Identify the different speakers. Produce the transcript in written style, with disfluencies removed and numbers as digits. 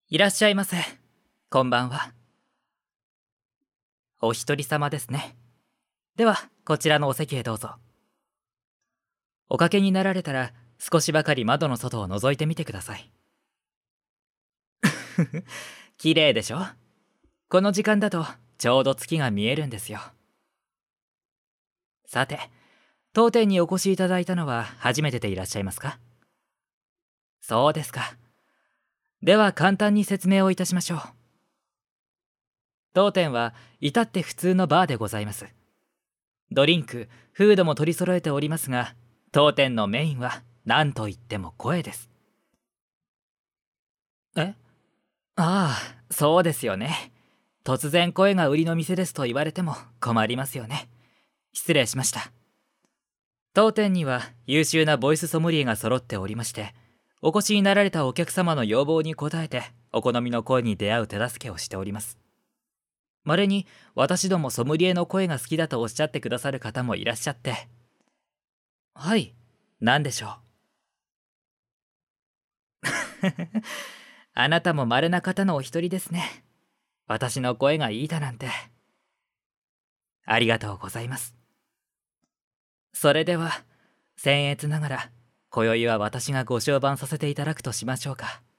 Speaker 1: いらっしゃいませ。こんばんは。お一人様ですね。では、こちらのお席へどうぞ。おかけになられたら、少しばかり窓の外を覗いてみてください。綺麗でしょ？この時間だと、ちょうど月が見えるんですよ。さて、当店にお越しいただいたのは初めてでいらっしゃいますか？そうですか。では簡単に説明をいたしましょう。当店は至って普通のバーでございます。ドリンク、フードも取り揃えておりますが、当店のメインは何といっても声です。え？ああ、そうですよね。突然声が売りの店ですと言われても困りますよね。失礼しました。当店には優秀なボイスソムリエが揃っておりまして、お越しになられたお客様の要望に応えてお好みの声に出会う手助けをしております。稀に私どもソムリエの声が好きだとおっしゃってくださる方もいらっしゃって。はい、何でしょう？あなたも稀な方のお一人ですね。私の声がいいだなんて。ありがとうございます。それでは、僭越ながら、今宵は私がご相伴させていただくとしましょうか。